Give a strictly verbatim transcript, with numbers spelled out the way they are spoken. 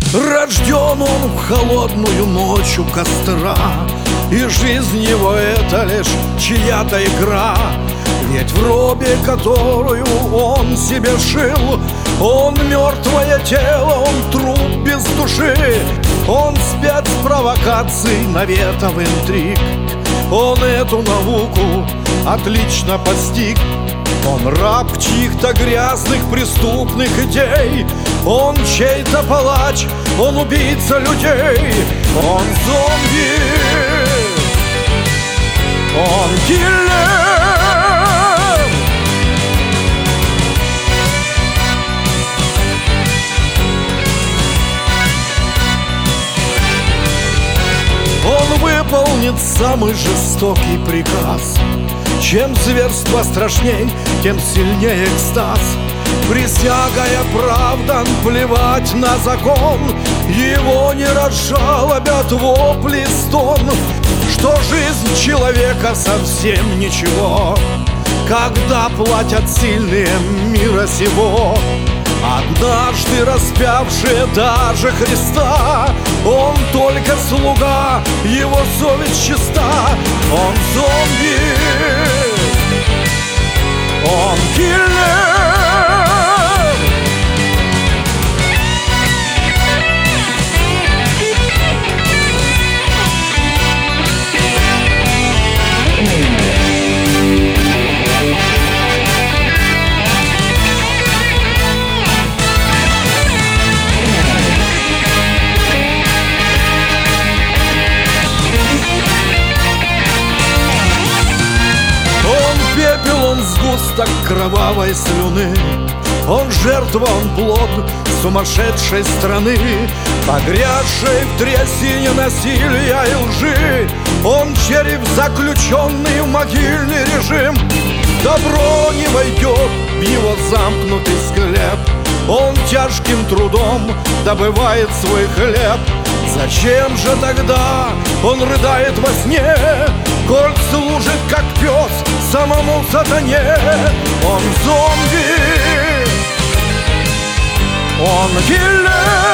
Рожден он в холодную ночь у костра, и жизнь его — это лишь чья-то игра. Ведь в робе, которую он себе шил, он мертвое тело, он труп без души. Он спецпровокаций, наветов, интриг. Он эту науку отлично постиг. Он раб чьих-то грязных преступных идей. Он чей-то палач, он убийца людей. Он зомби, он киллер. Он выполнит самый жестокий приказ. Чем зверство страшней, тем сильнее экстаз. Присягая правдан, плевать на закон. Его не разжалобят вопли, стон, что жизнь человека совсем ничего, когда платят сильные мира сего. Однажды распявшие даже Христа, он только слуга, его совесть чиста. Он зомби, он киллер. Он сгусток кровавой слюны, он жертва, он плод сумасшедшей страны, погрязшей в трясине насилия и лжи. Он череп, заключенный в могильный режим. Добро не войдет в его замкнутый склеп. Он тяжким трудом добывает свой хлеб. Зачем же тогда он рыдает во сне, коль служит, как пес, самому сатане? Он зомби, он киллер.